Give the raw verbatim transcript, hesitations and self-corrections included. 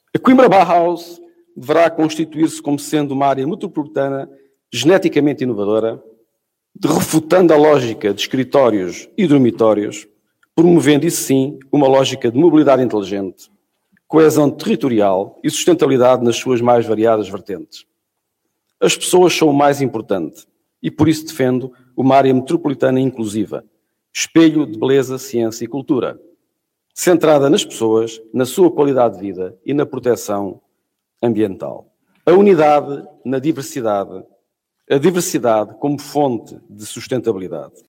A Coimbra Bauhaus deverá constituir-se como sendo uma área metropolitana geneticamente inovadora, de refutando a lógica de escritórios e dormitórios, promovendo, isso sim, uma lógica de mobilidade inteligente, coesão territorial e sustentabilidade nas suas mais variadas vertentes. As pessoas são o mais importante e por isso defendo uma área metropolitana inclusiva, espelho de beleza, ciência e cultura, centrada nas pessoas, na sua qualidade de vida e na proteção ambiental. A unidade na diversidade, a diversidade como fonte de sustentabilidade.